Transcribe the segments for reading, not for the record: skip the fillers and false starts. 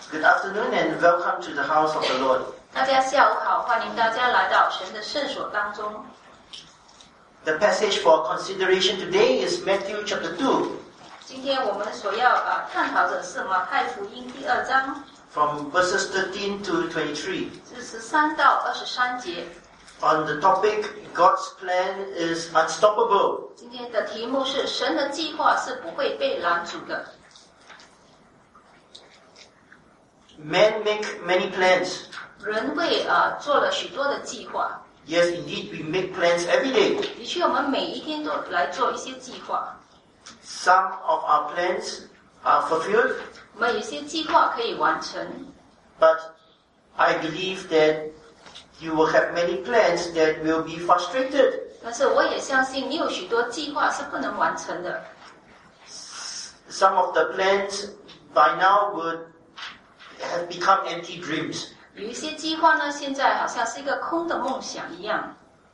Good afternoon and welcome to the house of the Lord. 大家下午好，欢迎大家来到神的圣所当中。 The passage for consideration today is Matthew chapter 2. 今天我们所要探讨的是马太福音第2章 from verses 13 to 23. 是13到23节。 On the topic, God's plan is unstoppable. 今天的题目是神的计划是不会被拦阻的。 Men make many plans. 人为做了许多的计划。 Yes, indeed, we make plans every day. 的确，我们每一天都来做一些计划。 Some of our plans are fulfilled. 我们有些计划可以完成。 But I believe that you will have many plans that will be frustrated. 但是我也相信你有许多计划是不能完成的。 Some of the plans by now would have become empty dreams. 有一些计划呢，现在好像是一个空的梦想一样。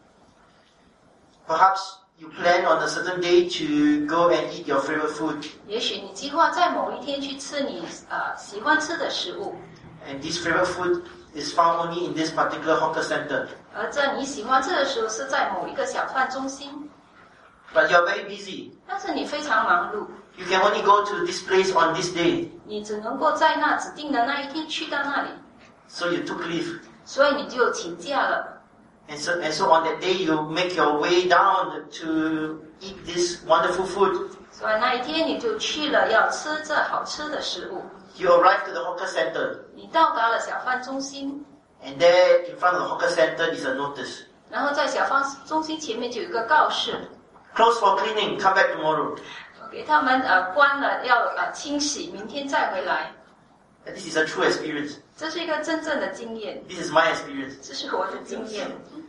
Perhaps you plan on a certain day to go and eat your favorite food. 也许你计划在某一天去吃你喜欢吃的食物。 And this favorite food is found only in this particular hawker center. 而这你喜欢吃的食物是在某一个小贩中心。 But you are very busy. 但是你非常忙碌。 You can only go to this place on this day. 你只能够在那指定的那一天去到那里。 So you took leave. 所以你就请假了。 And so on that day you make your way down to eat this wonderful food. 所以那一天你就去了要吃这好吃的食物。 You arrive to the hawker center. 你到达了小贩中心。 And there in front of the hawker center is a notice. 然后在小贩中心前面就有一个告示。 Close for cleaning, come back tomorrow. 给他们关了要清洗，明天再回来。 And this is a true experience. 这是一个真正的经验。 This is my experience. 这是我的经验。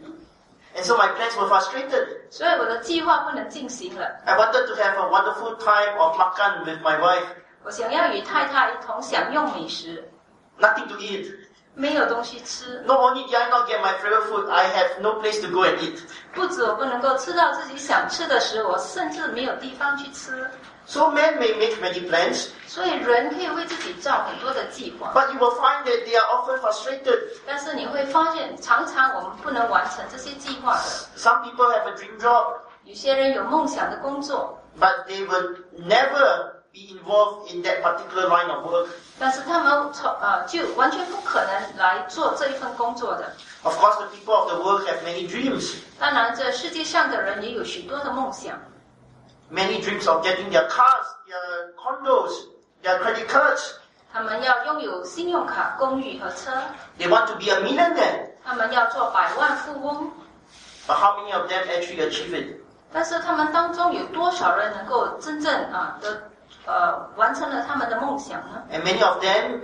And so my plans were frustrated. 所以我的计划不能进行了。 I wanted to have a wonderful time of makan with my wife. 我想要与太太一同享用美食。 Nothing to eat. 没有东西吃。 Not only did I not get my favorite food, I have no place to go and eat. 不止我不能够吃到自己想吃的食物，我甚至没有地方去吃。 So men may make many plans. 所以人可以为自己造很多的计划。 But you will find that they are often frustrated. 但是你会发现，常常我们不能完成这些计划的。 Some people have a dream job. 有些人有梦想的工作。 But they will never be involved in that particular line of work. 但是他们就完全不可能来做这一份工作的。 Of course, the people of the world have many dreams. 当然，这世界上的人也有许多的梦想。 Many dreams of getting their cars, their condos, their credit cards. 他们要拥有信用卡、公寓和车。 They want to be a millionaire. 他们要做百万富翁。 But how many of them actually achieve it? 但是他们当中有多少人能够真正完成了他们的梦想呢 And many of them,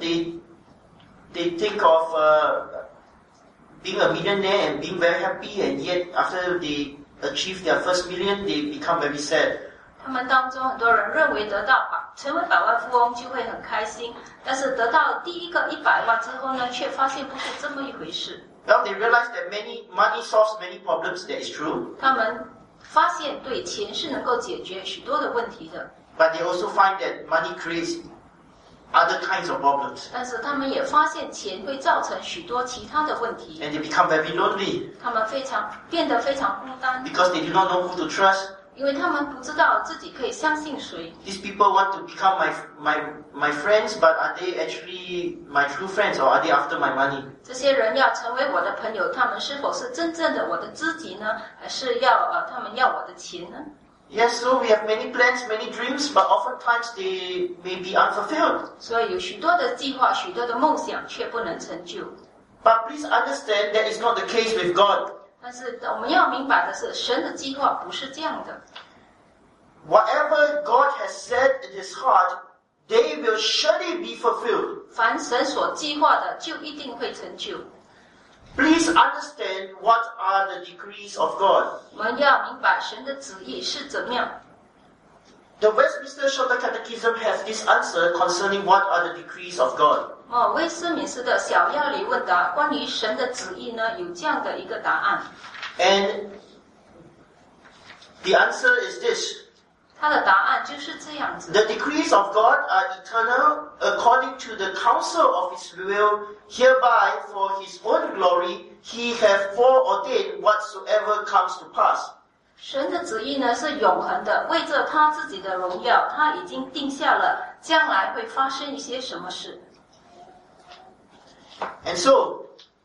they think of being a millionaire and being very happy, and yet after they achieve their first million, they become very sad. 他们当中很多人认为成为百万富翁就会很开心，但是得到第一个100万之后呢，却发现不是这么一回事。 Well, they realize that money solves many problems. That is true. 他们发现对钱是能够解决许多的问题的。 But they also find that money creates other kinds of problems. 但是他们也发现钱会造成许多其他的问题。 And they become very lonely. 他们变得非常孤单。 Because they do not know who to trust. 因为他们不知道自己可以相信谁。 These people want to become my friends, but are they actually my true friends, or are they after my money? 这些人要成为我的朋友，他们是否是真正的我的知己呢？还是他们要我的钱呢？ Yes, so we have many plans, many dreams, but oftentimes they may be unfulfilled. 所以有许多的计划，许多的梦想，却不能成就。 But please understand that is not the case with God. 但是我们要明白的是，神的计划不是这样的。 Whatever God has said in His heart, they will surely be fulfilled. 凡神所计划的，就一定会成就。 Please understand what are the decrees of God. 我们要明白神的旨意是怎么样。 The Westminster Shorter Catechism has this answer concerning what are the decrees of God. 威斯敏斯的小要理问答关于神的旨意呢，有这样的一个答案。 And the answer is this: 他的答案就是这样子。 The decrees of God are eternal according to the counsel of His will. Hereby, for His own glory, He hath foreordained whatsoever comes to pass. 神的旨意呢是永恒的，为着他自己的荣耀，他已经定下了将来会发生一些什么事。 And so,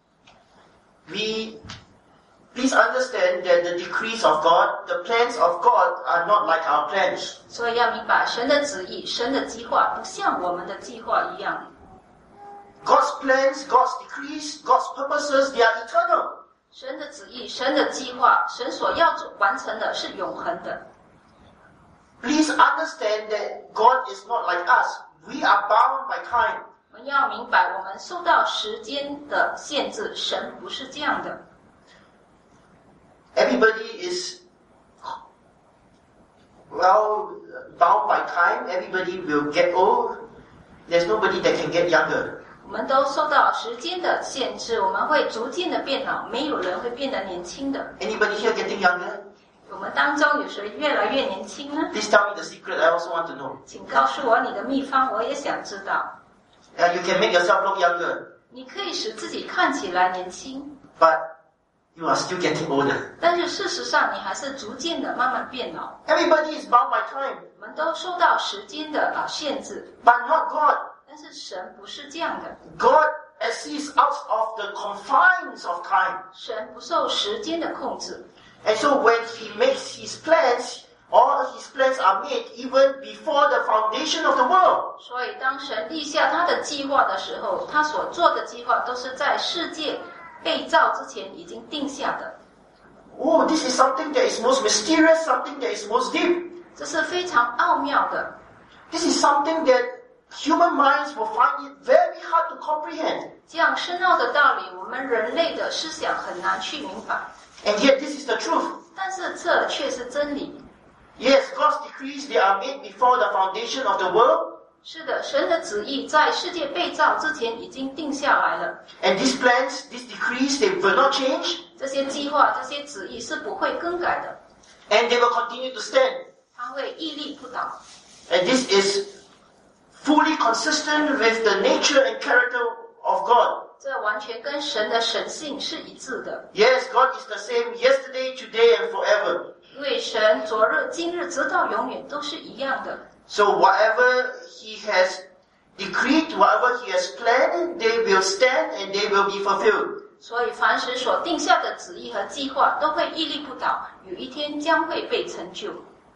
please understand that the decrees of God, the plans of God are not like our plans. 所以要明白，神的旨意、神的计划不像我们的计划一样。 God's plans, God's decrees, God's purposes, they are eternal. 神的旨意、神的计划、神所要完成的是永恒的。 Please understand that God is not like us. We are bound by time. 我们要明白，我们受到时间的限制，神不是这样的。 Everybody is, bound by time. Everybody will get old. There's nobody that can get younger. 我们都受到时间的限制，我们会逐渐的变老，没有人会变得年轻的。 Anybody here getting younger? 我们当中有谁越来越年轻呢？ Please tell me the secret. I also want to know. 请告诉我你的秘方，我也想知道。 You can make yourself look younger, 你可以使自己看起来年轻， but you are still getting older. 但是事实上你还是逐渐的慢慢变老。 Everybody is bound by time, 我们都受到时间的限制， but not God. 但是神不是这样的， God exists out of the confines of time. 神不受时间的控制。 And so when He makes His plans, all His plans are made even before the foundation of the world. 所以当神立下他的计划的时候，他所做的计划都是在世界被造之前已经定下的。 Oh, this is something that is most mysterious, something that is most deep. 这是非常奥妙的， This is something that human minds will find it very hard to comprehend. 这样深奥的道理，我们人类的思想很难去明白。 And yet this is the truth. 但是这却是真理。 Yes, God's decrees, they are made before the foundation of the world. 是的，神的旨意在世界被造之前已经定下来了。 And these plans, these decrees, they will not change. 这些计划、这些旨意是不会更改的， And they will continue to stand. 它会屹立不倒。 And this is fully consistent with the nature and character of God. 这完全跟神的神性是一致的。 Yes, God is the same yesterday, today, and forever. 因为神昨日、今日，直到永远都是一样的。 So whatever He has decreed, whatever He has planned, they will stand and they will be fulfilled. 所以凡是所定下的旨意和计划都会屹立不倒，有一天将会被成就。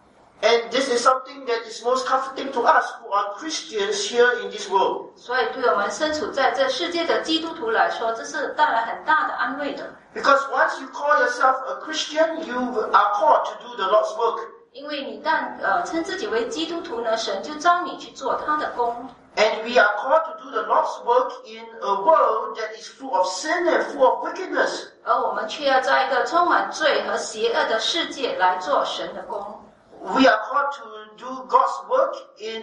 And this is something that is most comforting to us who are Christians here in this world. 所以对我们身处在这世界的基督徒来说，这是带来很大的安慰的。 Because once you call yourself a Christian, you are called to do the Lord's work. 因为你但称自己为基督徒呢，神就召你去做他的工。 And we are called to do the Lord's work in a world that is full of sin and full of wickedness. 而我们却要在一个充满罪和邪恶的世界来做神的工。 We are called to do God's work in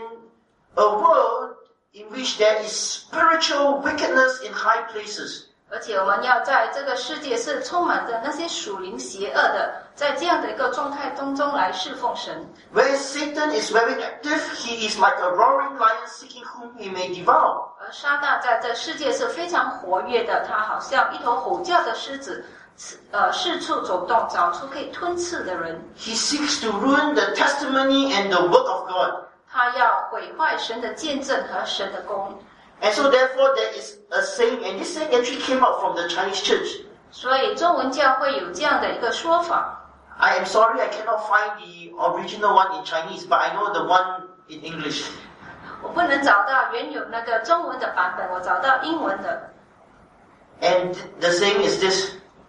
a world in which there is spiritual wickedness in high places. 而且我们要在这个世界是充满着那些属灵邪恶的，在这样的一个状态当中来侍奉神。 Where Satan is very active, he is like a roaring lion seeking whom he may devour. 而撒旦在这世界是非常活跃的，他好像一头吼叫的狮子，四处走动，找出可以吞噬的人。 He seeks to ruin the testimony and the work of God. 他要毁坏神的见证和神的功。 And so therefore there is a saying, and this saying actually came out from the Chinese church. 所以中文教会有这样的一个说法。 I am sorry I cannot find the original one in Chinese, but I know the one in English. 我不能找到原有那个中文的版本，我找到英文的。 And the saying is this: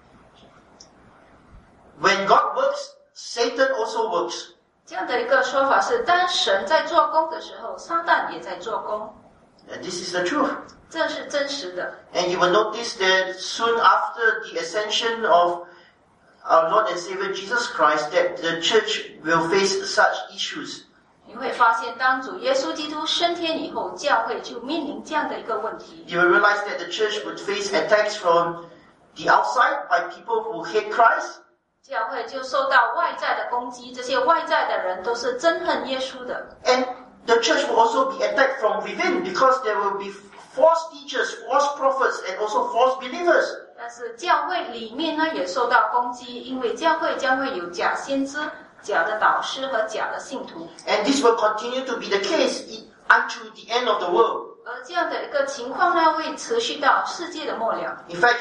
when God works, Satan also works. 这样的一个说法是，当神在做工的时候，撒旦也在做工。 And this is the truth. 这是真实的。 And you will notice that soon after the ascension of our Lord and Savior Jesus Christ, that the church will face such issues. 你会发现，当主耶稣基督升天以后，教会就面临这样的一个问题。 You will realize that the church would face attacks from the outside by people who hate Christ. 教会就受到外在的攻击，这些外在的人都是憎恨耶稣的。 And the church will also be attacked from within because there will be false teachers, false prophets, and also false believers. 但是教会里面呢也受到攻击，因为教会将会有假先知、假的导师和假的信徒。 And this will continue to be the case until the end of the world. 而这样的一个情况呢，会持续到世界的末了。 In fact,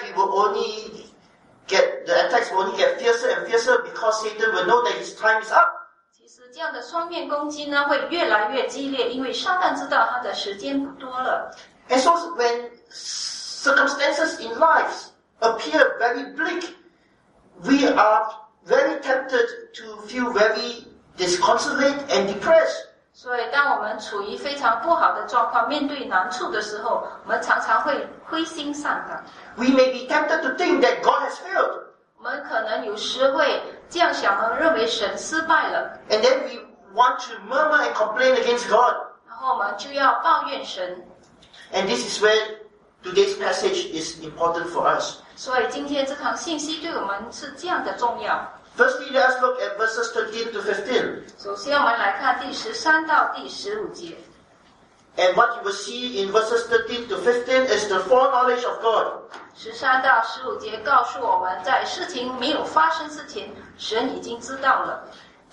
the attacks will only get fiercer and fiercer because Satan will know that his time is up. 其实这样的双面攻击呢，会越来越激烈，因为撒旦知道他的时间不多了。 And so when circumstances in life appear very bleak, we are very tempted to feel very disconsolate and depressed. 所以当我们处于非常不好的状况，面对难处的时候，我们常常会灰心丧胆。 We may be tempted to think that God has failed. 我们可能有时会这样想呢，认为神失败了。 And then we want to murmur and complain against God. 然后我们就要抱怨神。 And this is where today's passage is important for us. 所以今天这堂信息对我们是这样的重要。 Firstly, let us look at verses 13 to 15. 首先，我们来看第13到第15节。 And what you will see in verses 13 to 15 is the foreknowledge of God. 13到15节告诉我们，在事情没有发生之前，神已经知道了。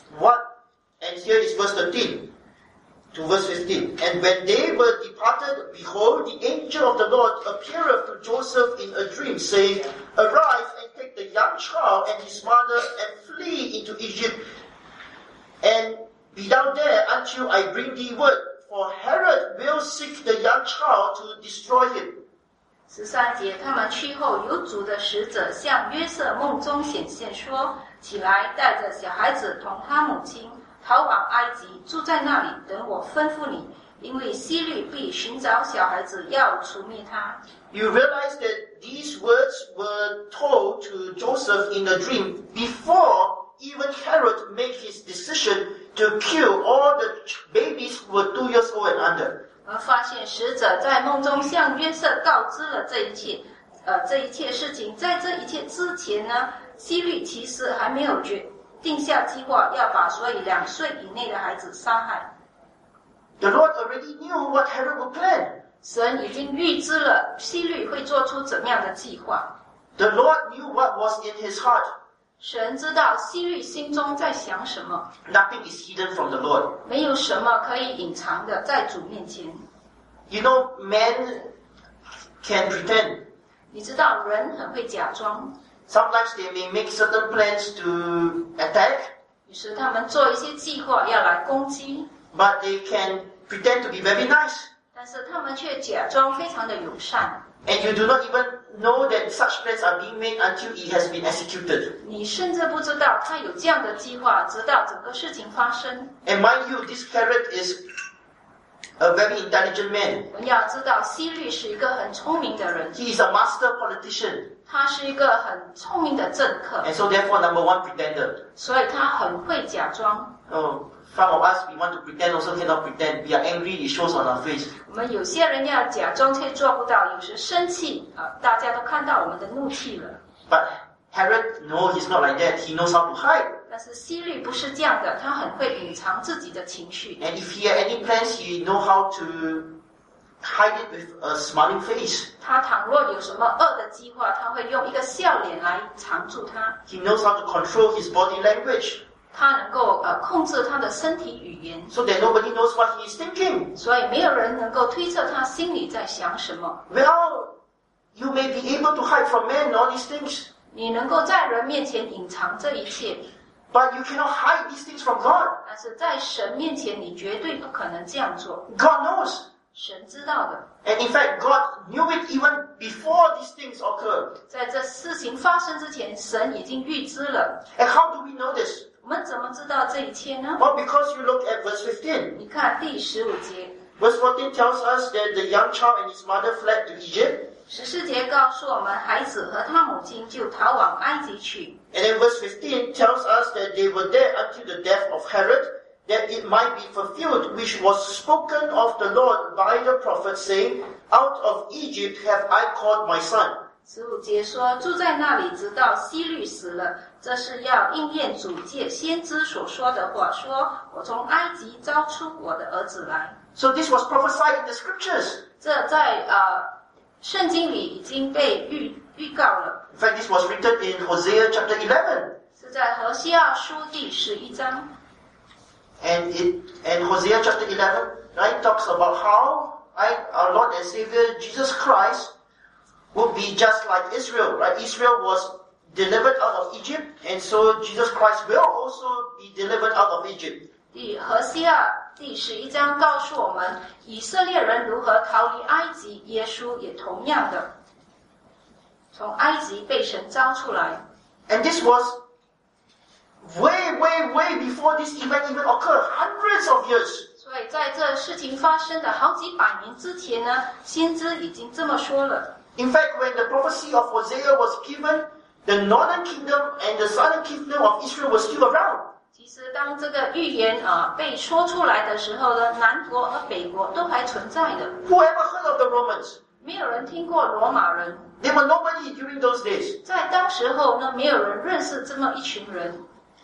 And here is verse 13 to verse 15. And when they were departed, behold, the angel of the Lord appeareth to Joseph in a dream, saying, Arise and take the young child and his mother and flee into Egypt, and be thou there until I bring thee word, for Herod will seek the young child to destroy him. 13节，他们去后，有主的使者向约瑟梦中显现，说：起来，带着小孩子同他母亲逃往埃及，住在那里，等我吩咐你，因为希律必寻找小孩子，要除灭他。 You realize that these words were told to Joseph in a dream before even Herod made his decision to kill all the babies who were 2 years old and under. 我们发现使者在梦中向约瑟告知了这一切事情。在这一切之前呢，希律其实还没有决定下计划，要把所有2岁以内的孩子杀害。 The Lord already knew what Herod would plan. 神已经预知了希律会做出怎样的计划。 The Lord knew what was in his heart. 神知道希律心中在想什么， Nothing is hidden from the Lord. 没有什么可以隐藏的，在主面前。 You know, men can pretend. 你知道人很会假装， Sometimes they may make certain plans to attack, 于是他们做一些计划要来攻击， but they can pretend to be very nice. 但是他们却假装非常的友善。 And you do not even know that such plans are being made until it has been executed. 你甚至不知道他有这样的计划，直到整个事情发生。 And mind you, this Herod is a very intelligent man. 我们要知道，希律是一个很聪明的人， He is a master politician. 他是一个很聪明的政客， And so therefore, number one, pretender. 所以他很会假装。 Oh, some of us, we want to pretend, also cannot pretend. We are angry, it shows on our face. 我们有些人要假装却做不到，有时生气大家都看到我们的怒气了。 But Herod, no, he's not like that. He knows how to hide. 但是希律不是这样的，他很会隐藏自己的情绪。 And if he had any plans, he know how to hide it with a smiling face. 他倘若有什么恶的计划，他会用一个笑脸来藏住它。 He knows how to control his body language 他能够控制他的身体语言， so that nobody knows what he is thinking. 所以没有人能够推测他心里在想什么。 Well, you may be able to hide from men all these things, 你能够在人面前隐藏这一切， but you cannot hide these things from God. 但是在神面前，你绝对不可能这样做。 God knows. 神知道的， And in fact, God knew it even before these things occurred. 在这事情发生之前，神已经预知了。 And how do we know this? 我们怎么知道这一切呢？ Well, because you look at verse 15. 你看第15节， Verse 14 tells us that the young child and his mother fled to Egypt. 14节告诉我们，孩子和他母亲就逃往埃及去。 And then verse 15 tells us that they were there until the death of Herod, that it might be fulfilled, which was spoken of the Lord by the prophet, saying, Out of Egypt have I called my son. 15节说，住在那里，直到希律死了， 这是要应验主借先知所说的话，说我从埃及招出我的儿子来。 So this was prophesied in the scriptures. 这在圣经里已经被预告了。 In fact, this was written in Hosea chapter 11. 是在何西阿书第11章。 And Hosea chapter 11, right, talks about how our Lord and Savior Jesus Christ would be just like Israel, right? Israel was delivered out of Egypt, and so Jesus Christ will also be delivered out of Egypt. 何西阿第11章告诉我们，以色列人如何逃离埃及，耶稣也同样的从埃及被神招出来。 And this was way before this event even occurred, hundreds of years. 所以在这事情发生的好几百年之前呢，先知已经这么说了。 In fact, when the prophecy of Hosea was given, the northern kingdom and the southern kingdom of Israel were still around. 其实当这个预言被说出来的时候呢，南国和北国都还存在的。 Who ever heard of the Romans? 没有人听过罗马人。 They were nobody during those days. 在当时候呢，没有人认识这么一群人。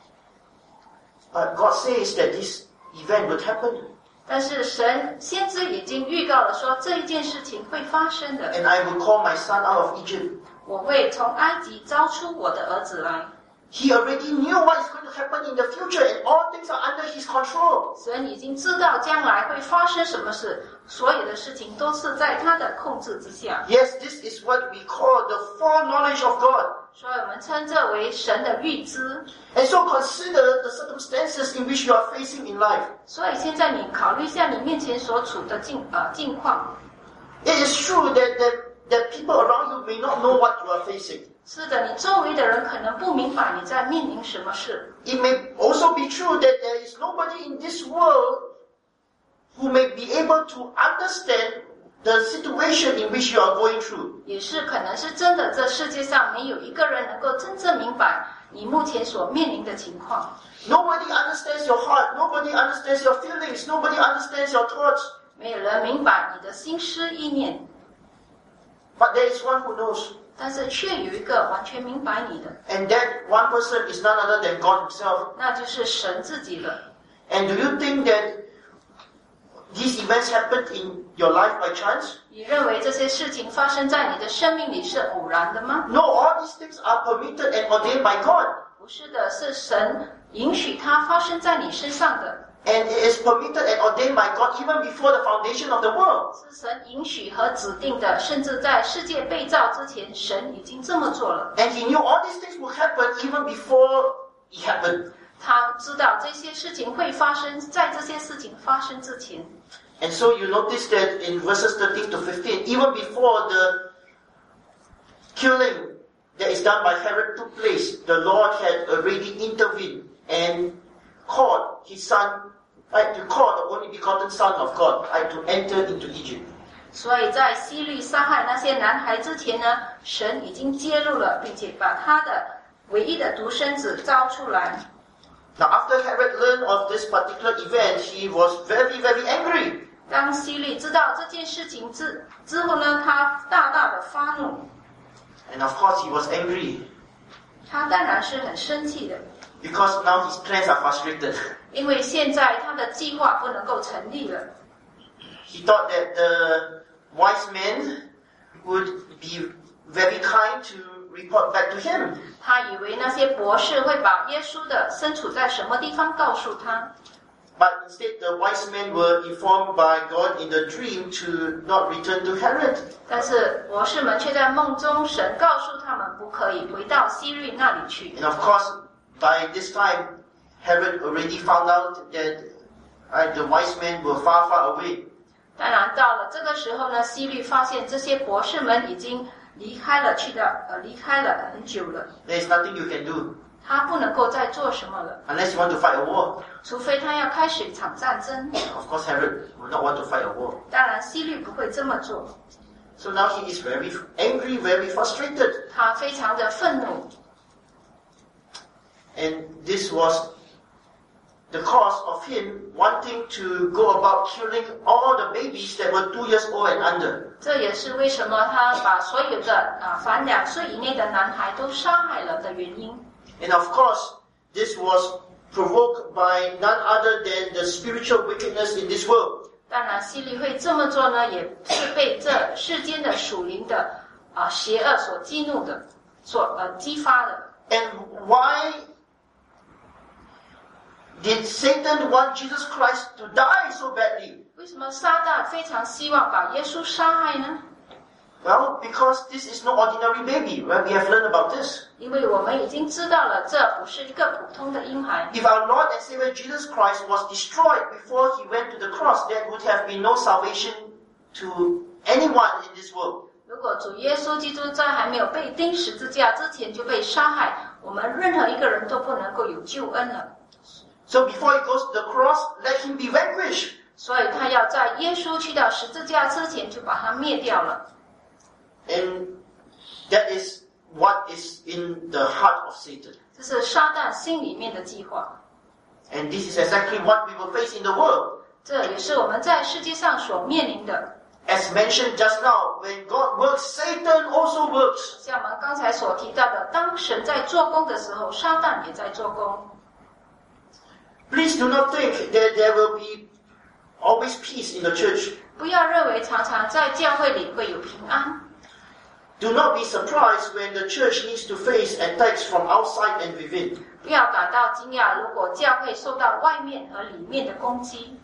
But God says that this event would happen. 但是先知已经预告了说这一件事情会发生的。 And I will call my son out of Egypt. 我会从埃及招出我的儿子来。 He already knew what is going to happen in the future, and all things are under his control. 神已经知道将来会发生什么事，所有的事情都是在他的控制之下。 Yes, this is what we call the foreknowledge of God. 所以我们称这为神的预知。 And so consider the circumstances in which you are facing in life. 所以现在你考虑一下你面前所处的境况。 It is true that people around you may not know what you are facing. 是的，你周围的人可能不明白你在面临什么事。 It may also be true that there is nobody in this world who may be able to understand the situation in which you are going through. 也是可能是真的，这世界上没有一个人能够真正明白你目前所面临的情况。 Nobody understands your heart. Nobody understands your feelings. Nobody understands your thoughts. 没有人明白你的心思意念。 But there is one who knows. 但是却有一个完全明白你的。 And that one person is none other than God himself. 那就是神自己了。 And do you think that these events happened in your life by chance? 你认为这些事情发生在你的生命里是偶然的吗？ No, all these things are permitted and ordained by God. 不是的，是神允许它发生在你身上的。 And it is permitted and ordained by God even before the foundation of the world. 是神允许和指定的，甚至在世界被造之前，神已经这么做了。 And he knew all these things would happen even before it happened. 他知道这些事情会发生，在这些事情发生之前。 And so you notice that in verses 13 to 15, even before the killing that is done by Herod took place, the Lord had already intervened and called his son, to call the only begotten Son of God, to enter into Egypt. 所以在希律杀害那些男孩之前呢，神已经介入了，并且把他的唯一的独生子招出来。 Now after Herod learned of this particular event, he was very angry. 当希律知道这件事情之后呢，他大大的发怒。 And of course he was angry. 他当然是很生气的。 Because now his plans are frustrated. 因为现在他的计划不能够成立了。 He thought that the wise men would be very kind to report back to him. 他以为那些博士会把耶稣的身处在什么地方告诉他。 But instead, the wise men were informed by God in the dream to not return to Herod. 但是博士们却在梦中，神告诉他们不可以回到希律那里去。 And of course, by this time, Herod already found out that the wise men were far away. 当然，到了这个时候呢，希律发现这些博士们已经离开了很久了。 There is nothing you can do. 他不能够再做什么了。 Unless you want to fight a war. 除非他要开始一场战争。 Of course, Herod will not want to fight a war. 当然，希律不会这么做。 So now he is very angry, very frustrated. 他非常的愤怒。 And this was the cause of him wanting to go about killing all the babies that were 2 years old and under. 这也是为什么他把所有的凡2岁以内的男孩都杀害了的原因。 And of course, this was provoked by none other than the spiritual wickedness in this world. 当然，希律会这么做呢，也是被这世间的属灵的邪恶所激怒的，所激发的。 And why did Satan want Jesus Christ to die so badly? 为什么撒旦非常希望把耶稣杀害呢？ Well, because this is no ordinary baby, right? We have learned about this. 因为我们已经知道了，这不是一个普通的婴孩。 If our Lord and Savior Jesus Christ was destroyed before he went to the cross, there would have been no salvation to anyone in this world. 如果主耶稣基督在还没有被钉十字架之前就被杀害，我们任何一个人都不能够有救恩了。 So before he goes to the cross, let him be vanquished. 所以他要在耶稣去到十字架之前就把他灭掉了。 And that is what is in the heart of Satan. 这是撒旦心里面的计划。 And this is exactly what we will face in the world. 这也是我们在世界上所面临的。 As mentioned just now, when God works, Satan also works. 像我们刚才所提到的，当神在做工的时候，撒旦也在做工。 Please do not think that there will be always peace in the church. 不要认为常常在教会里会有平安。 Do not be surprised when the church needs to face attacks from outside and within. 不要感到惊讶，如果教会受到外面和里面的攻击。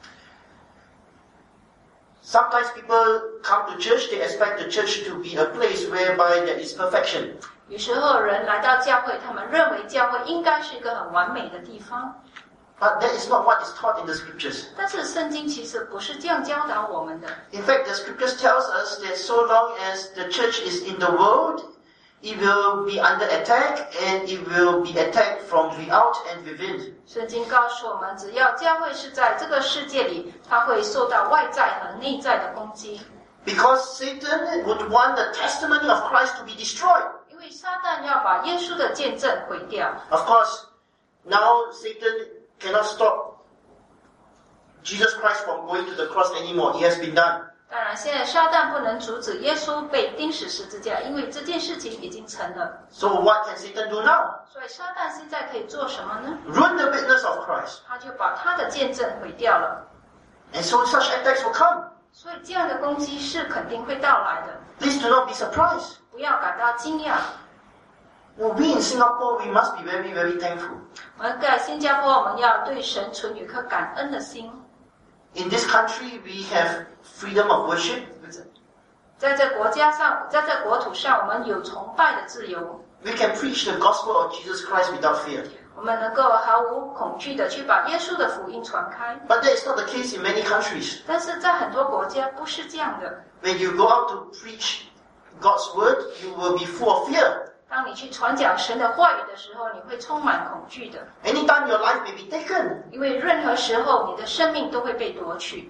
Sometimes people come to church, they expect the church to be a place whereby there is perfection. 有时候人来到教会，他们认为教会应该是一个很完美的地方。 But that is not what is taught in the scriptures. 但是圣经其实不是这样教导我们的。 In fact, the scriptures tells us that so long as the church is in the world, it will be under attack and it will be attacked from without and within. 圣经告诉我们，只要教会是在这个世界里，它会受到外在和内在的攻击。 Because Satan would want the testimony of Christ to be destroyed. 因为撒旦要把耶稣的见证毁掉。 Of course, now Satan cannot stop Jesus Christ from going to the cross anymore. It has been done. 当然，现在撒旦不能阻止耶稣被钉死十字架，因为这件事情已经成了。 So what can Satan do now? 所以撒旦现在可以做什么呢？ Ruin the witness of Christ. 他就把他的见证毁掉了。 And so such attacks will come. 所以这样的攻击是肯定会到来的， Please do not be surprised. 不要感到惊讶。 Well, we in Singapore, we must be very, very thankful. 我们在新加坡，我们要对神存有一颗感恩的心。 In this country, we have freedom of worship. 在这国家上，在这国土上，我们有崇拜的自由， We can preach the gospel of Jesus Christ without fear. 我们能够毫无恐惧的去把耶稣的福音传开。 But that is not the case in many countries. 但是在很多国家不是这样的。 When you go out to preach God's word, you will be full of fear. 当你去传讲神的话语的时候，你会充满恐惧的， Anytime your life may be taken. 因为任何时候你的生命都会被夺去。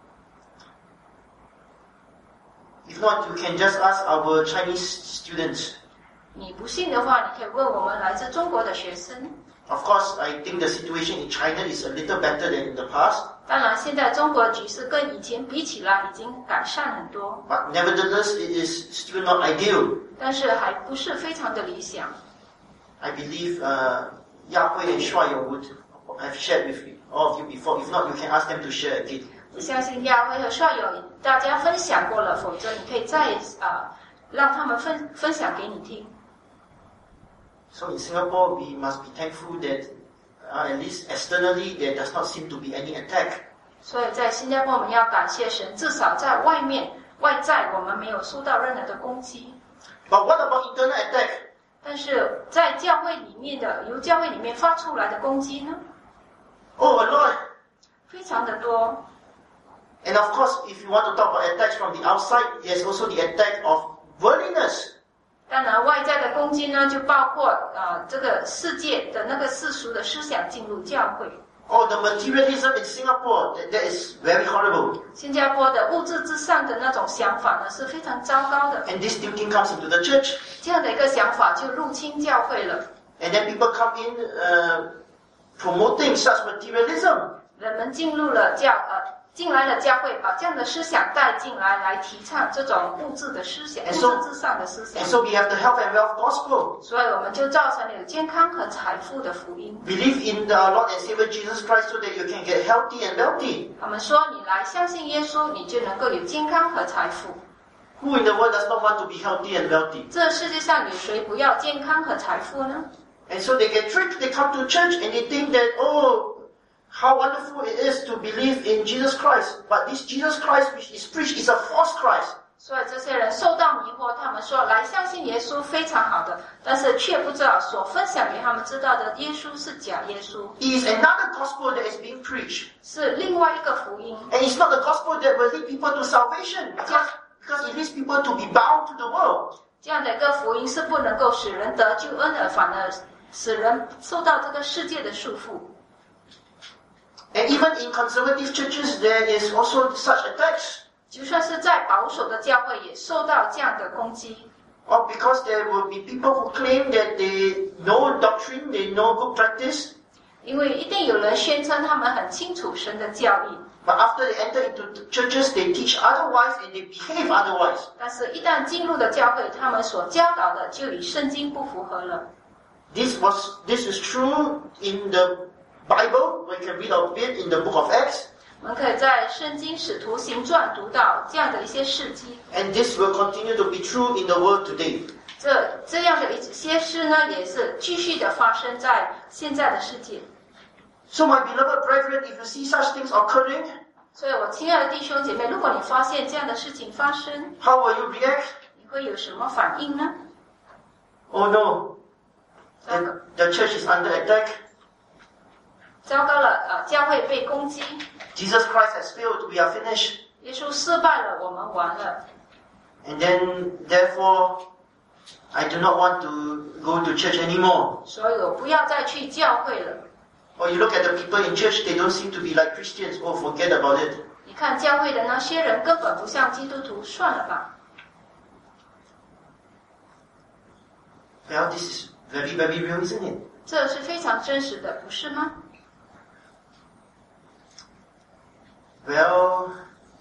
If not, you can just ask our Chinese students. 你不信的话，你可以问我们来自中国的学生。 Of course, I think the situation in China is a little better than in the past. 当然，现在中国的局势跟以前比起来已经改善很多， But nevertheless, it is still not ideal. 但是还不是非常的理想。 I believe Yahweh and Shuayo would have shared with all of you before. If not, you can ask them to share again. 我相信亚辉和帅友大家分享过了，否则你可以再让他们分享给你听。 So in Singapore, we must be thankful that at least externally there does not seem to be any attack. 所以在新加坡，我们要感谢神，至少在外在我们没有受到任何的攻击。 But what about internal attack? 但是在教会里面的由教会里面发出来的攻击呢， Oh, a lot. 非常的多。 And of course, if you want to talk about attacks from the outside, there's also the attack of worldliness. 当然，外在的攻击呢，就包括这个世界的那个世俗的思想进入教会。 Oh, the materialism in Singapore, that is very horrible. 新加坡的物质至上的那种想法呢，是非常糟糕的。 And this thinking comes into the church. 这样的一个想法就入侵教会了。 And then people come in promoting such materialism. 人们进入了进来了教会，把这样的思想带进来，来提倡这种物质的思想，物质至上的思想。 And so we have the health and wealth gospel. 所以我们就造成了有健康和财富的福音。 Believe in the Lord and Savior Jesus Christ so that you can get healthy and wealthy. 他们说，你来相信耶稣，你就能够有健康和财富。 Who in the world does not want to be healthy and wealthy? 这世界上有谁不要健康和财富呢？ And so they get tricked. They come to church and they think that, oh, how wonderful it is to believe in Jesus Christ. But this Jesus Christ which is preached is a false Christ. 所以这些人受到迷惑，他们说来相信耶稣非常好的，但是却不知道所分享给他们知道的耶稣是假耶稣， It is another gospel that is being preached. 是另外一个福音。 And it's not the gospel that will lead people to salvation because it leads people to be bound to the world. 这样的一个福音是不能够使人得救恩的，反而使人受到这个世界的束缚。 And even in conservative churches, there is also such attacks. 就算是在保守的教会，也受到这样的攻击。 Or because there will be people who claim that they know doctrine, they know good practice. 因为一定有人宣称他们很清楚神的教义， But after they enter into the churches, they teach otherwise and they behave otherwise. 但是一旦进入了教会，他们所教导的就与圣经不符合了。 This is true in the Bible. We can read of it in the book of Acts. 我们可以在圣经使徒行传读到这样的一些事迹。 And this will continue to be true in the world today. 这样的一些事呢，也是继续的发生在现在的世界。 So my beloved brethren, if you see such things occurring, 所以我亲爱的弟兄姐妹，如果你发现这样的事情发生， how will you react? 你会有什么反应呢？ Oh no, the church is under attack. 糟糕了，教会被攻击， Jesus Christ has failed. We are finished. 耶稣失败了，我们完了。 And then, therefore, I do not want to go to church anymore. 所以我不要再去教会了。 Or you look at the people in church, they don't seem to be like Christians. Oh, forget about it. 你看教会的那些人根本不像基督徒，算了吧。 Well, this is very, very real, isn't it? 这是非常真实的，不是吗？ Well,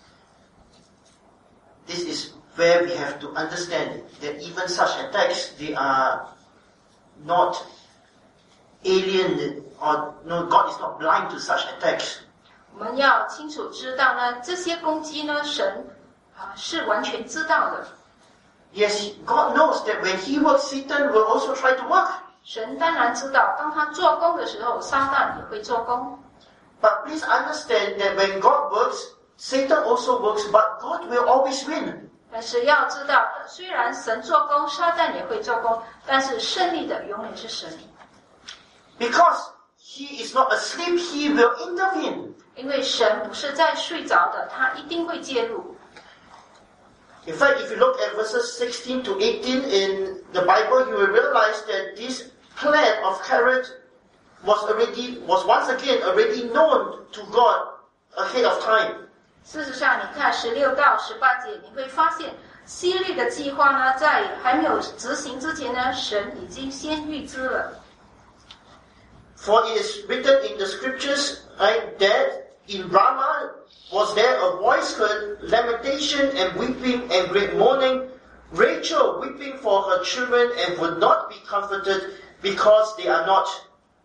this is where we have to understand that even such attacks, they are not alien, or no, God is not blind to such attacks. 我们要清楚知道呢，这些攻击呢，神是完全知道的。 Yes, God knows that when He works, Satan will also try to work. 神当然知道，当他做工的时候，撒旦也会做工。 But please understand that when God works, Satan also works, but God will always win. 但是要知道，虽然神做工，撒旦也会做工，但是胜利的永远是神。 Because He is not asleep, He will intervene. 因为神不是在睡着的，他一定会介入。 In fact, if you look at verses 16 to 18 in the Bible, you will realize that this plan of Herod was once again already known to God ahead of time. 事实上，你看16到18节，你会发现希律的计划呢，在还没有执行之前呢，神已经先预知了。 For it is written in the scriptures, right, that in Ramah was there a voice heard, lamentation and weeping and great mourning, Rachel weeping for her children and would not be comforted because they are not.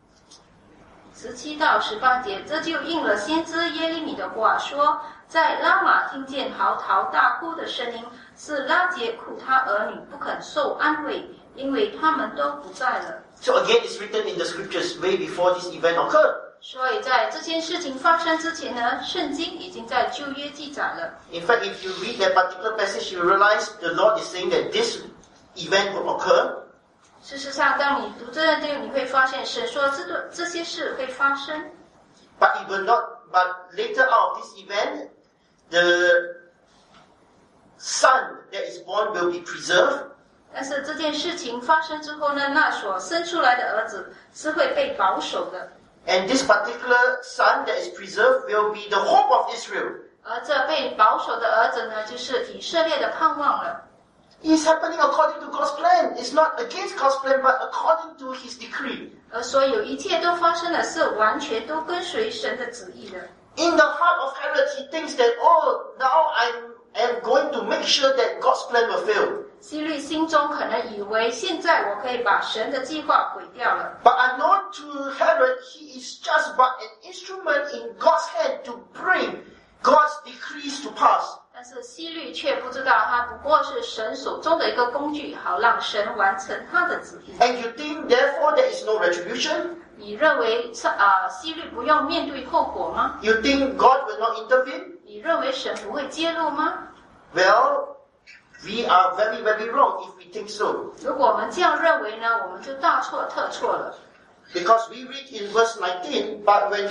17到18节，这就应了先知耶利米的话说，在拉玛听见嚎啕大哭的声音，是拉结苦他儿女不肯受安慰，因为他们都不在了。 So again, it's written in the scriptures way before this event occurred. 所以在这件事情发生之前呢，圣经已经在旧约记载了。 In fact, if you read that particular passage, you realize the Lord is saying that this event will occur. 事实上，当你读这段经，你会发现神说这些事会发生。 But it will not. But later out of this event, the son that is born will be preserved. 但是这件事情发生之后呢，那所生出来的儿子是会被保守的。 And this particular son that is preserved will be the hope of Israel. 而这被保守的儿子呢，就是以色列的盼望了。 It's happening according to God's plan. It's not against God's plan, but according to His decree. 而所有一切都发生的是完全都跟随神的旨意的。 In the heart of Herod, he thinks that, oh, now I am going to make sure that God's plan will fail. 希律心中可能以为，现在我可以把神的计划毁掉了。 But unknown to Herod, he is just but an instrument in God's hand to bring God's decrees to pass. 但是希律却不知道，他不过是神手中的一个工具，好让神完成他的旨意。 And you think, therefore, there is no retribution? 你认为希律不用面对后果吗？ You think God will not intervene? 你认为神不会介入吗？ Well, we are very, very wrong if we think so. 如果我们这样认为呢，我们就大错特错了。 Because we read in verse 19, but when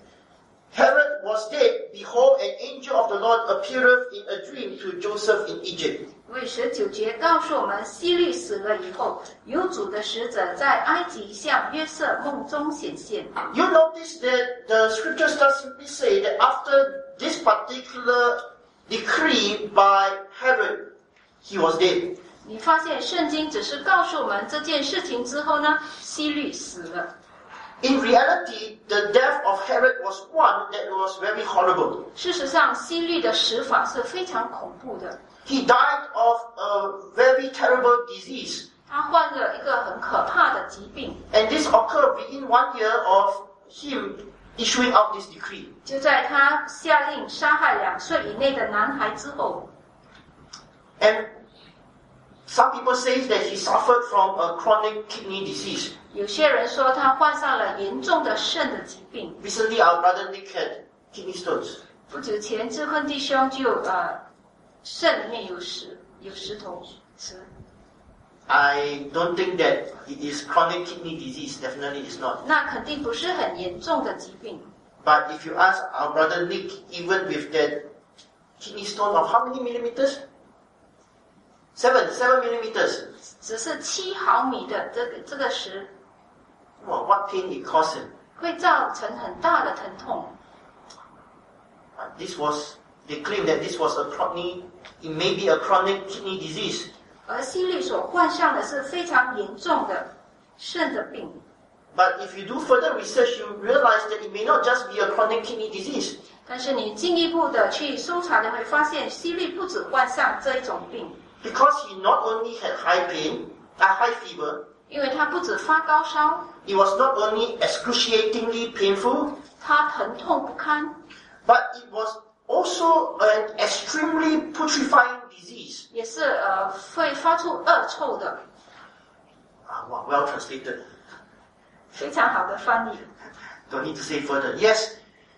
Herod was dead, behold, an angel of the Lord appeareth in a dream to Joseph in Egypt. 为19节告诉我们，希律死了以后，有主的使者在埃及向约瑟梦中显现。 You notice that the scriptures does simply say that after this particular decree by Herod, he was dead. 你发现圣经只是告诉我们这件事情之后呢，希律死了。 In reality, the death of Herod was one that was very horrible. 事实上，希律的死法是非常恐怖的。 He died of a very terrible disease. 他患了一个很可怕的疾病， And this occurred within 1 year of him issuing out this decree. 就在他下令杀害2岁以内的男孩之后。 And some people say that he suffered from a chronic kidney disease. 有些人说他患上了严重的肾的疾病。 Recently, our brother Nick had kidney stones. 不久前，志坤弟兄就肾里面有石头石。 I don't think that it is chronic kidney disease. Definitely it's not. 那肯定不是很严重的疾病。 But if you ask our brother Nick, even with that kidney stone of how many millimeters? 7 millimeters. 只是7毫米的这个石， Well, what pain it caused him? 会造成很大的疼痛。 They claim that this was it may be a chronic kidney disease. 而希律所患上的是非常严重的肾的病。 But if you do further research, you realize that it may not just be a chronic kidney disease. 但是你进一步的去搜查，你会发现希律不止患上这一种病， Because he not only had high fever, 因为他不止发高烧， it was not only excruciatingly painful, 他疼痛不堪， but it was also an extremely putrefying disease. 也是会发出恶臭的。 Well translated. 非常好的翻译。 Don't need to say further. Yes,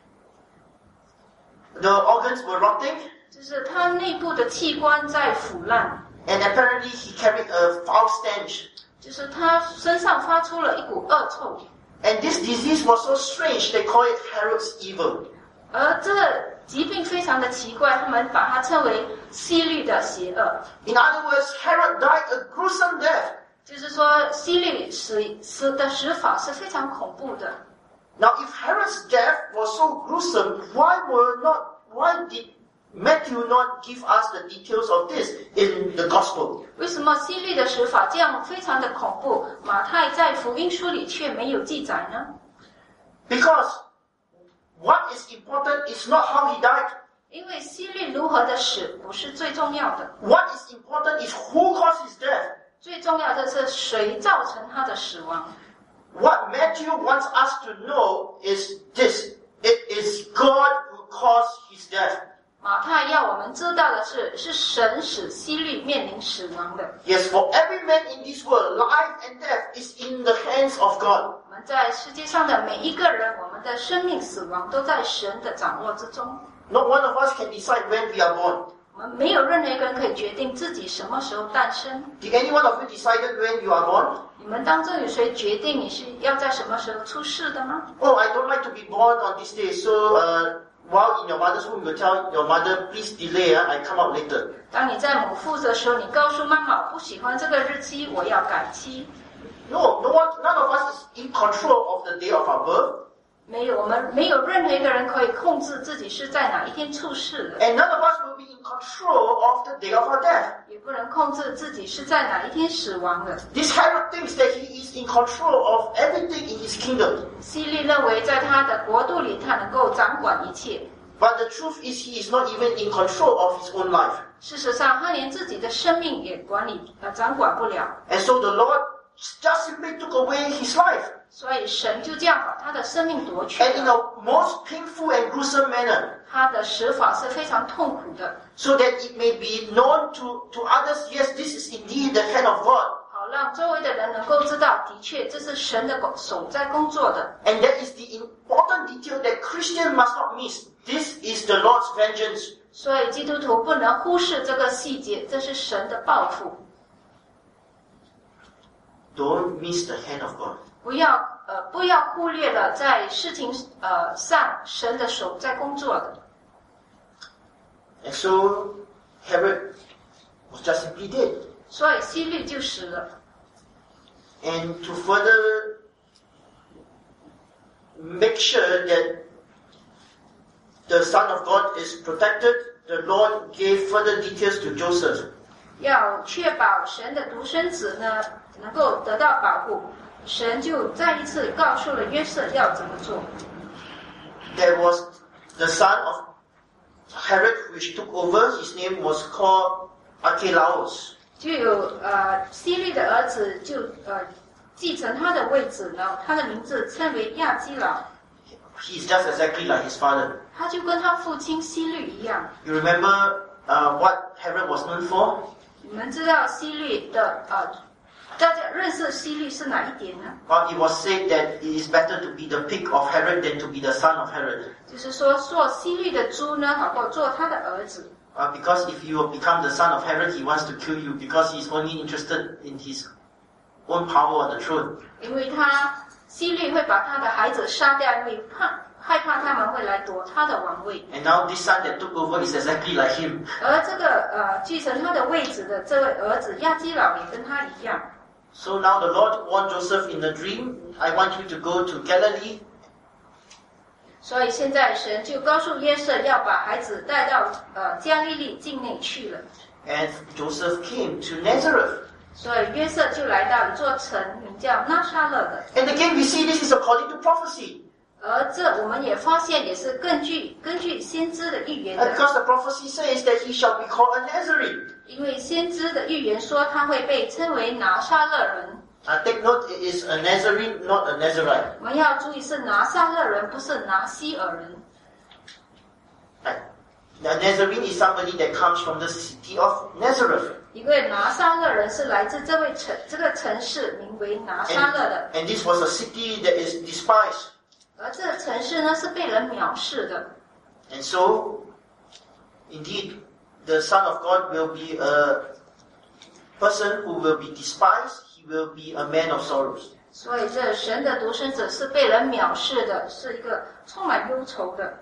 the organs were rotting, 就是他内部的器官在腐烂， and apparently he carried a foul stench. 就是他身上发出了一股恶臭。 And this disease was so strange, they call it Herod's evil. 而这个疾病非常的奇怪，他们把它称为希律的邪恶。 In other words, Herod died a gruesome death. 就是说，希律死法是非常恐怖的。 Now, if Herod's death was so gruesome, why did Matthew not give us the details of this in the Gospel? 为什么希律的死法这样非常的恐怖？马太在福音书里却没有记载呢？ Because what is important is not how he died. 因为希律如何的死不是最重要的， What is important is who caused his death. 最重要的是谁造成他的死亡。 What Matthew wants us to know is this. It is God who caused his death. 马太要我们知道的是神使希律面临死亡的。 Yes, for every man in this world, life and death is in the hands of God. 我们在世界上的每一个人，我们的生命死亡都在神的掌握之中。 Not one of us can decide when we are born. 我们没有任何一个人可以决定自己什么时候诞生。 Did any one of you decided when you are born? 你们当中有谁决定你是要在什么时候出世的吗？ Oh, I don't like to be born on this day. So while in your mother's womb, you tell your mother, please delay. I come out later. 当你在母腹的时候，你告诉妈妈，我不喜欢这个日期，我要改期。 No, none of us is in control of the day of our birth. 我们没有任何一个人可以控制自己是在哪一天出世的， And none of us will be in control of the day of our death. 也不能控制自己是在哪一天死亡的。 This Herod thinks that he is in control of everything in his kingdom. 希律认为在他的国度里，他能够掌管一切。 But the truth is he is not even in control of his own life. 事实上，他连自己的生命也掌管不了。 And so the Lord just simply took away his life. 所以神就这样把他的生命夺去 And in 了。 a most painful and gruesome manner. 他的死法是非常痛苦的， So that it may be known to others, yes, this is indeed the hand of God. 好让周围的人能够知道，的确这是神的手在工作的。 And that is the important detail that Christians must not miss. This is the Lord's vengeance. 所以基督徒不能忽视这个细节，这是神的报复。 Don't miss the hand of God. 不要忽略了在事情上神的手在工作的。 And so Herod was just simply dead. 所以希律就死了。 And to further make sure that the Son of God is protected, the Lord gave further details to Joseph. 要确保神的独生子呢能够得到保护，神就再一次告诉了约瑟要怎么做。 There was the son of Herod which took over. His name was called Archelaus. 就有希律的儿子就继承他的位置呢，他的名字称为亚基老， He's just exactly like his father. 他就跟他父亲希律一样。 You remember what Herod was known for? 你们知道希律的大家认识希律是哪一点呢？ Well, it was said that it is better to be the pig of Herod than to be the son of Herod. 就是说做希律的猪呢，好过做他的儿子。 Because if you become the son of Herod, he wants to kill you because he's only interested in his own power on the throne. 因为希律会把他的孩子杀掉，因为害怕他们会来夺他的王位。 And now this son that took over is exactly like him. 而这个继承他的位置的这位儿子亚基老也跟他一样。 So now the Lord warned Joseph in the dream, I want you to go to Galilee. 所以现在神就告诉约瑟要把孩子带到加利利境内去了。 And Joseph came to Nazareth. 所以约瑟就来到一座城，名叫拿撒勒的。 And again we see this is according to prophecy. 而这我们也发现也是根据先知的预言的。 Because the prophecy says that he shall be called a Nazarene. 因为先知的预言说他会被称为拿撒勒人。 Take note, it is a Nazarene, not a Nazarite. 我们要注意是拿撒勒人，不是拿西尔人。 A Nazarene is somebody that comes from the city of Nazareth. 一位拿撒勒人是来自这个城市，名为拿撒勒的。 And this was a city that is despised. 而这个城市呢是被人藐视的。 And so, indeed, the Son of God will be a person who will be despised. He will be a man of sorrows. 所以这神的独生子是被人藐视的，是一个充满忧愁的。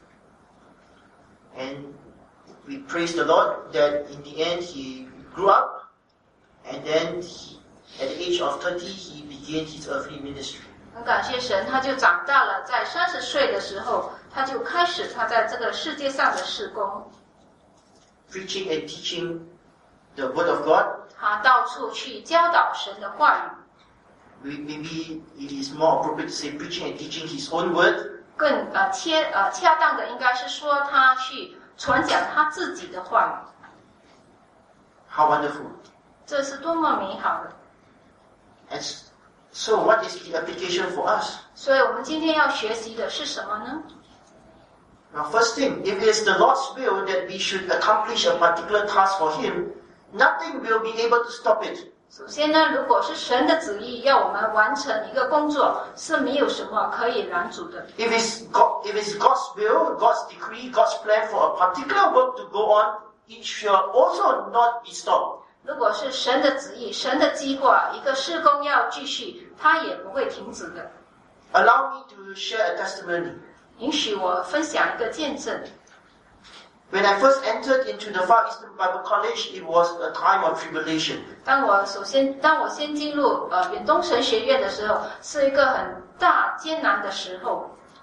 And we praise the Lord that in the end he grew up, and then at the age of 30 he began his earthly ministry. 很感谢神，他就长大了，在30岁的时候，他就开始他在这个世界上的事工， Preaching and teaching the word of God. 他到处去教导神的话语。 Maybe it is more appropriate to say preaching and teaching his own word. 更恰当的应该是说他去传讲他自己的话语。 How wonderful. 这是多么美好的！ And so what is the application for us? 所以我们今天要学习的是什么呢？ Now, first thing, if it is the Lord's will that we should accomplish a particular task for Him, nothing will be able to stop it. 首先呢，如果是神的旨意要我们完成一个工作，是没有什么可以拦阻的。 If it's God's will, God's decree, God's plan for a particular work to go on, it shall also not be stopped. 如果是神的旨意、神的计划，一个事工要继续，它也不会停止的。 Allow me to share a testimony. 允许我分享一个见证。 When I first entered into the Far Eastern Bible College, it was a time of tribulation. 当我先进入远东神学院的时候，是一个很大艰难的时候。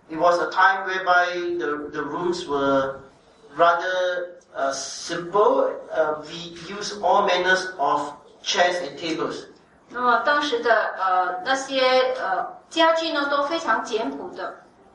It was a time whereby the rooms were rather simple. We use all manners of chairs and tables. 那么当时的那些家具呢都非常简朴的。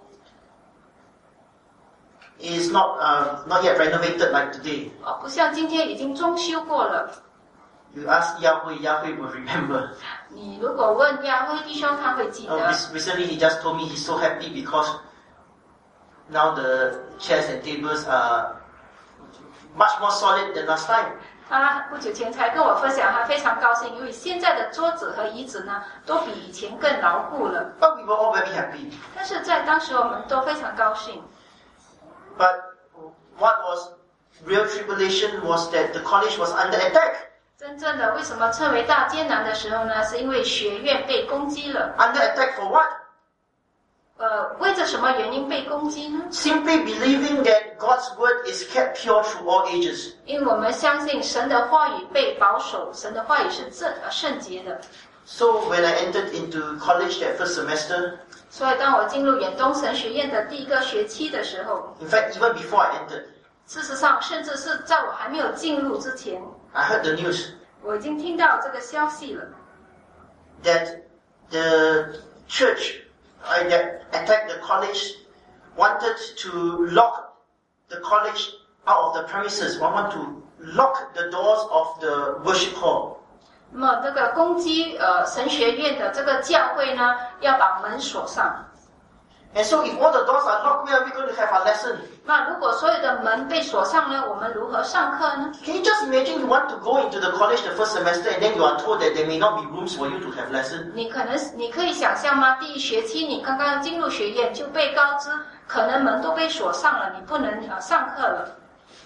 It is not yet renovated like today. 不像今天已经装修过了。 You ask Yahweh will remember. 你如果问亚辉弟兄，他会记得。 Recently, he just told me he's so happy because now the chairs and tables are much more solid than last time. 他不久前才跟我分享，他非常高兴，因为现在的桌子和椅子呢，都比以前更牢固了。 But we were all very happy. 但是在当时我们都非常高兴。 But what was real tribulation was that the college was under attack. 真正的为什么称为大艰难的时候呢？是因为学院被攻击了。 Under attack for what? 为着什么原因被攻击呢？ Simply believing that God's word is kept pure through all ages. 因为我们相信神的话语被保守，神的话语是圣洁的。 So when I entered into college that first semester, 所以当我进入远东神学院的第一个学期的时候， in fact even before I entered, 事实上甚至是在我还没有进入之前， I heard the news 我已经听到这个消息了。 that the church that attacked the college wanted to lock the college out of the premises. One want to lock the doors of the worship hall. 那么这个攻击神学院的这个教会呢，要把门锁上。 And so if all the doors are locked, where are we going to have our lesson? 那如果所有的门被锁上呢，我们如何上课呢？ Can you just imagine you want to go into the college the first semester and then you are told that there may not be rooms for you to have lesson? 你可以想象吗？第一学期你刚刚进入学院就被告知，可能门都被锁上了，你不能上课了。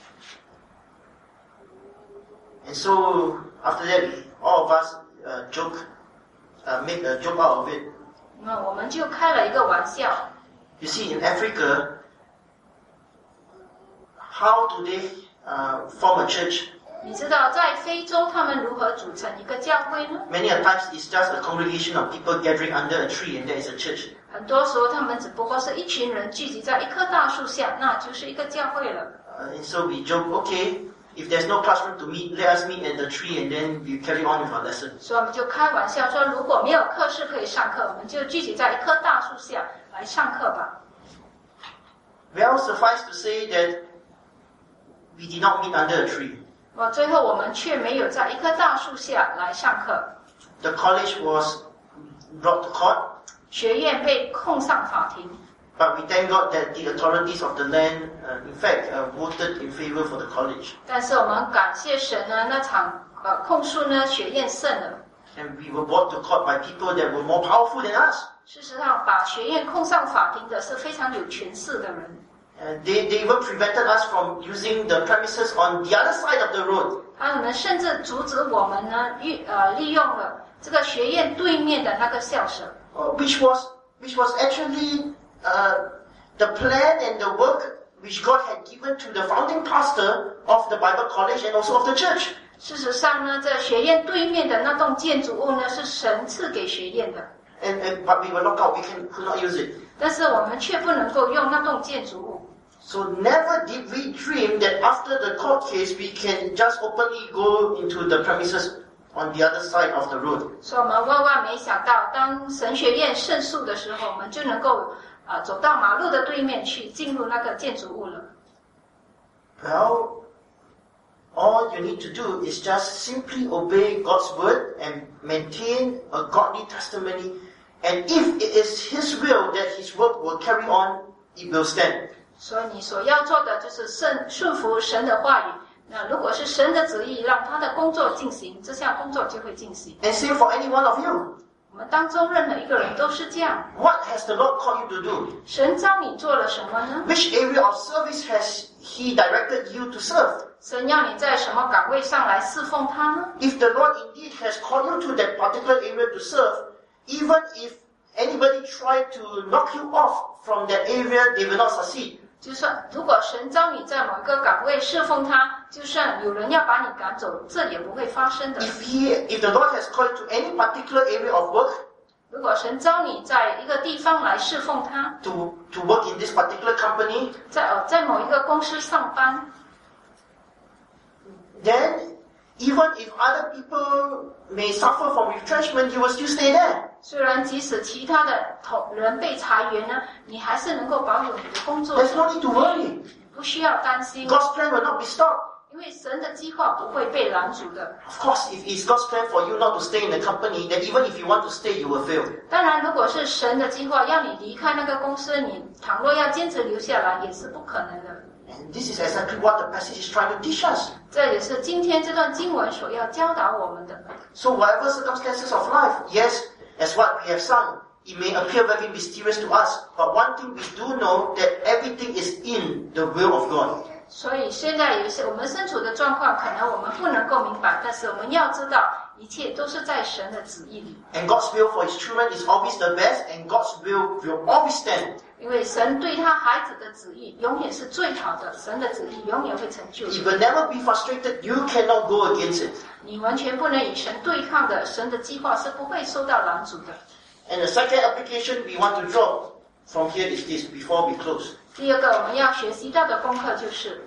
And so after that, all of us make a joke out of it. 那我们就开了一个玩笑。 You see, in Africa, how do they form a church? 你知道在非洲他们如何组成一个教会呢？ Many a times it's just a congregation of people gathering under a tree and that is a church. 很多时候他们只不过是一群人聚集在一棵大树下，那就是一个教会了。 And so we joke, okay, if there's no classroom to meet, let us meet at the tree and then we carry on with our lesson. 所以我们就开玩笑说，如果没有课室可以上课，我们就聚集在一棵大树下来上课吧。 Well, suffice to say that we did not meet under a tree. 最后我们却没有在一棵大树下来上课。 The college was brought to court. 学院被控上法庭。 But we thank God that the authorities of the land, in fact, voted in favor for the college. 但是我们感谢神呢，那场控诉呢，学院胜了。 And we were brought to court by people that were more powerful than us. 事实上，把学院控上法庭的是非常有权势的人。 They even prevented us from using the premises on the other side of the road. 他们甚至阻止我们呢，利用了这个学院对面的那个校舍。 Which was actually the plan and the work which God had given to the founding pastor of the Bible College and also of the church. 事实上呢，在学院对面的那栋建筑物呢，是神赐给学院的。 But we were locked out. We could not use it. 但是我们却不能够用那栋建筑物。 So never did we dream that after the court case we can just openly go into the premises on the other side of the road. 所以我们万万没想到，当神学院胜诉的时候，我们就能够走到马路的对面去，进入那个建筑物了。 Well, all you need to do is just simply obey God's word and maintain a godly testimony. And if it is His will that His work will carry on, it will stand. 所以你所要做的就是顺服神的话语。那如果是神的旨意，让他的工作进行，这项工作就会进行。 And same for any one of you. 我们当中任何一个人都是这样。 What has the Lord called you to do? 神召你做了什么呢？ Which area of service has He directed you to serve? 神要你在什么岗位上来侍奉他呢？ If the Lord indeed has called you to that particular area to serve, even if anybody tried to knock you off from that area, they will not succeed. 就算如果神召你在某一个岗位侍奉他，就算有人要把你赶走，这也不会发生的。 If the Lord has called you to any particular area of work, 如果神召你在一个地方来侍奉他， to work in this particular company, 在某一个公司上班， then even if other people may suffer from retrenchment, you will still stay there. 虽然即使其他的人被裁员呢，你还是能够保有你的工作， There's no need to worry. 不需要担心， God's plan will not be stopped. 因为神的计划不会被拦阻的。 Of course, if it's God's plan for you not to stay in the company, then even if you want to stay, you will fail. 当然，如果是神的计划要你离开那个公司，你倘若要坚持留下来，也是不可能的。 And this is exactly what the passage is trying to teach us. 这也是今天这段经文所要教导我们的。 So whatever circumstances of life, yes, as what we have sung, it may appear very mysterious to us, but one thing we do know that everything is in the will of God. 所以现在有一些我们身处的状况，可能我们不能够明白，但是我们要知道，一切都是在神的旨意里。 And God's will for His children is always the best, and God's will always stand. 因为神对他孩子的旨意永远是最好的，神的旨意永远会成就。 It will never be frustrated. You cannot go against it. 你完全不能与神对抗的，神的计划是不会受到拦阻的。 And the second application we want to draw from here is this, before we close. 第二个我们要学习到的功课就是，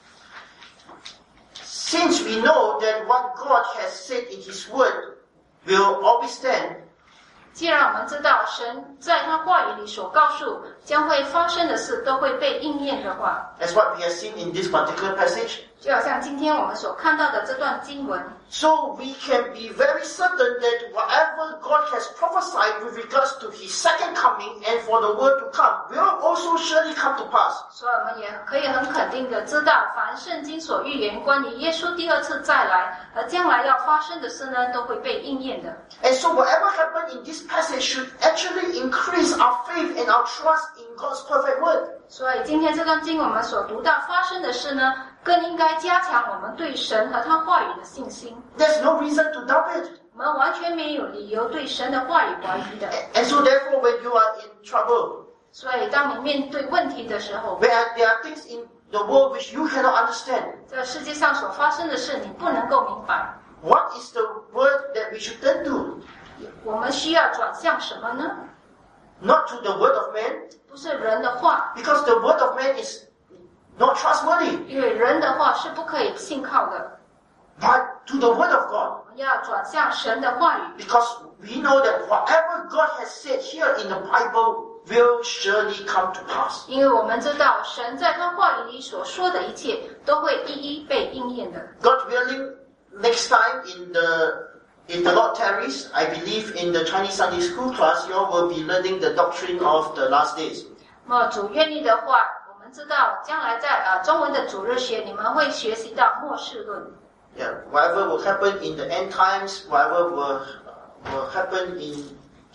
Since we know that what God has said in His Word will always stand, 既然我们知道神在他话语里所告诉将会发生的事都会被应验的话， as what we have seen in this particular passage, 就好像今天我们所看到的这段经文， so we can be very certain that whatever God has prophesied with regards to His second coming and for the world to come will also surely come to pass. 所以我们也可以很肯定的知道，凡圣经所预言关于耶稣第二次再来和将来要发生的事呢，都会被应验的。 And so whatever happened in this passage should actually increase our faith and our trust in God's perfect word. 所以今天这段经我们所读到发生的事呢，更应该加强我们对神和他话语的信心。 There's no reason to doubt it. 我们完全没有理由对神的话语怀疑的。 And so therefore when you are in trouble, 所以当你面对问题的时候， where there are things in the world which you cannot understand, 这世界上所发生的事你不能够明白， what is the word that we should turn to? 我们需要转向什么呢？ Not to the word of man, 不是人的话， because the word of man is not trustworthy, 因为人的话是不可以信靠的。 but to the word of God. 我们要转向神的话语， Because we know that whatever God has said here in the Bible will surely come to pass. 因为我们知道神在他话语里所说的一切都会一一被应验的。 God willing, next time if the Lord tarries, I believe in the Chinese Sunday school class, you all will be learning the doctrine of the last days. 那么主愿意的话，我们知道将来在中文的主日学，你们会学习到末世论。 Yeah, whatever will happen in the end times, whatever will happen in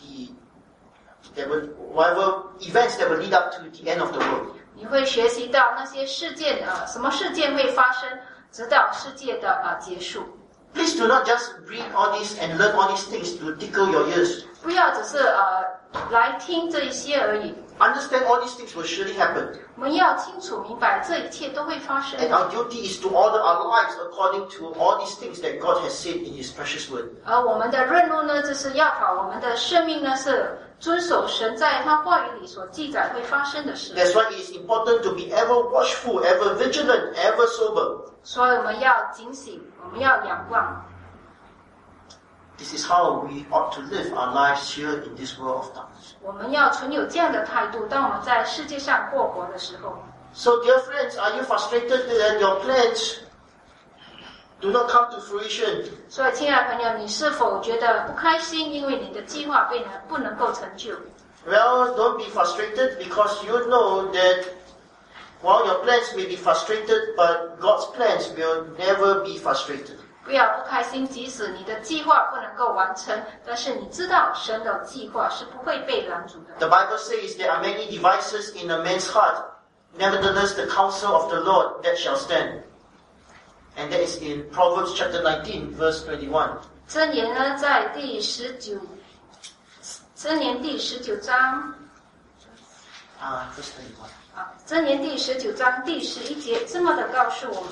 whatever events that will lead up to the end of the world. 你会学习到那些事件什么事件会发生，直到世界的结束。 Please do not just read all this and learn all these things to tickle your ears. 不要只是来听这一些而已。 Understand all these things will surely happen. 我们要清楚明白，这一切都会发生。 And our duty is to order our lives according to all these things that God has said in His precious word. 而我们的任务呢，就是要把我们的生命呢，是遵守神在他话语里所记载会发生的事。 That's why it is important to be ever watchful, ever vigilant, ever sober. 所以我们要警醒，我们要仰望。 This is how we ought to live our lives here in this world of darkness. 我们要存有这样的态度，当我们在世界上过活的时候。 So, dear friends, are you frustrated that your plans do not come to fruition? 所以，亲爱的朋友，你是否觉得不开心，因为你的计划不能够成就？ Well, don't be frustrated because you know that while your plans may be frustrated, but God's plans will never be frustrated. 不要不开心，即使你的计划不能够完成，但是你知道神的计划是不会被拦阻的。 The Bible says there are many devices in a man's heart. Nevertheless, the counsel of the Lord that shall stand. And that is in Proverbs chapter 19, verse 21. 箴言呢，在第19章 verse 21. 箴言第19章第11节这么的告诉我们。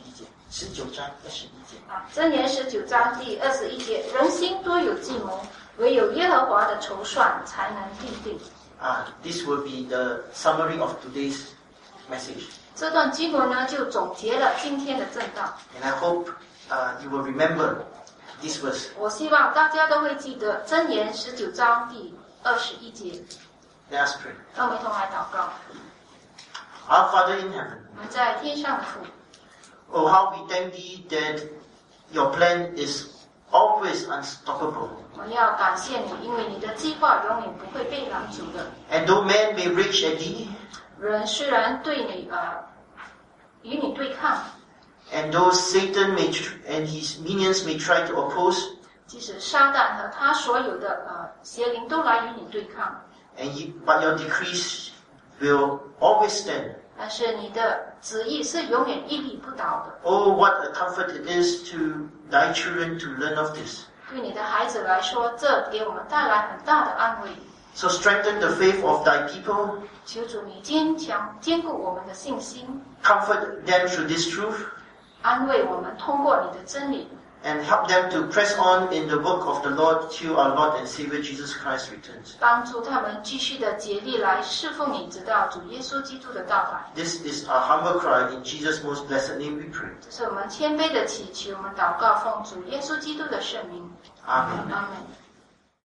19章21节。 箴言19章第21节，人心多有计谋， 唯有耶和华的筹算才能立定。 This will be the summary of today's message. 这段经文呢，就总结了今天的正道。 And I hope you will remember this verse. 我希望大家都会记得箴言19章第21节。 Let us pray. 让我们一同来祷告。 Our Father in heaven, 我们在天上的父， oh, how we thank Thee that Your plan is always unstoppable. 我们要感谢你，因为你的计划永远不会被拦阻的。 And though man may rage at Thee, 人虽然对你与你对抗， and though Satan and his minions may try to oppose, 即使撒旦和他所有的邪灵都来与你对抗， but Your decrees will always stand. 但是你的旨意是永远屹立不倒的。 Oh, what a comfort it is to Thy children to learn of this. 对你的孩子来说，这给我们带来很大的安慰。 So strengthen the faith of Thy people, 求主你坚固我们的信心， comfort them through this truth, 安慰我们通过你的真理， and help them to press on in the work of the Lord till our Lord and Savior Jesus Christ returns. 帮助他们继续的竭力来侍奉你，直到主耶稣基督的到来。 This is our humble cry. In Jesus' most blessed name we pray. 这是我们谦卑的祈求，我们祷告奉主耶稣基督的圣名。 Amen. 阿门。